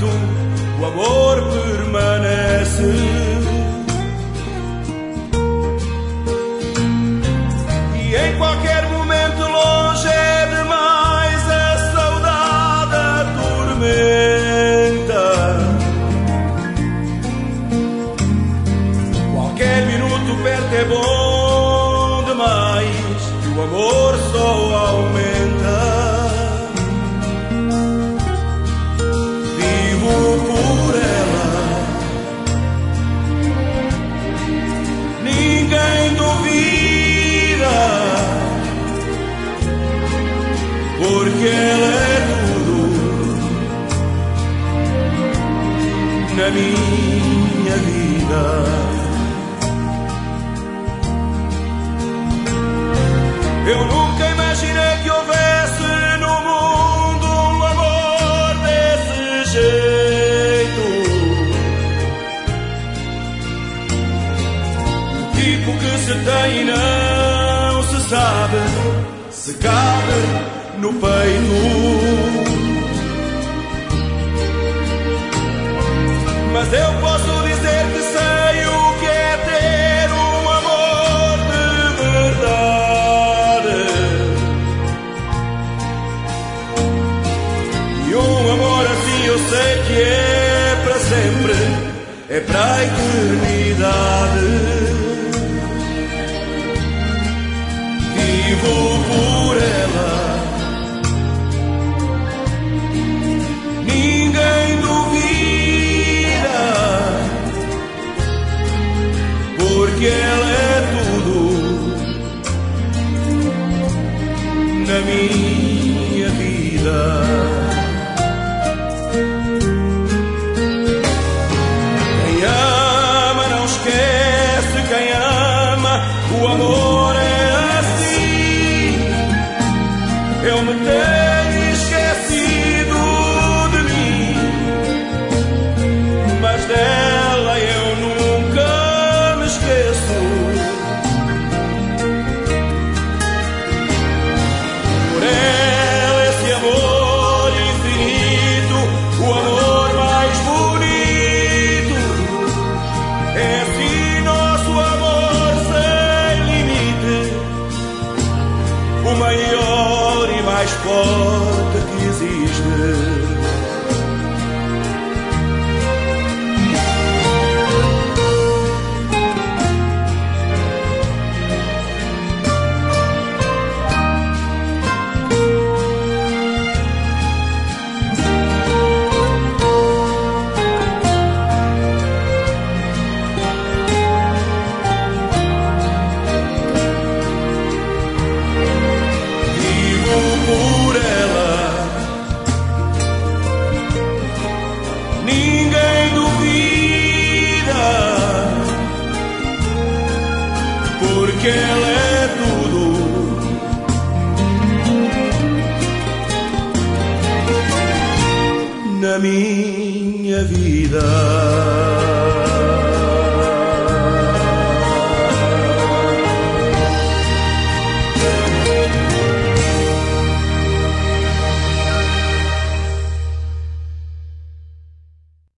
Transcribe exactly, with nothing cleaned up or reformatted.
enquanto o amor permanece. E em qualquer momento longe é demais, a saudade atormenta. Qualquer minuto perto é bom demais, e o amor só aumenta. Por ela, ninguém duvida, porque ela é tudo na minha vida. Eu nunca imaginei que houvesse no mundo um amor desse jeito. Tipo que se tem e não se sabe se cabe no peito. Mas eu posso dizer que sei o que é ter um amor de verdade. E um amor assim eu sei que é para sempre, é para a eternidade. Vivo por ela, ninguém duvida, porque ela é tudo na minha vida. Quem ama não esquece, quem ama, o amor é eu me tenho esquecido de mim, mas dela eu nunca me esqueço. Por ela esse amor infinito, o amor mais bonito, é assim nosso amor sem limite, o maior e mais forte que existe. Por ela, ninguém duvida, porque ela é tudo na minha vida.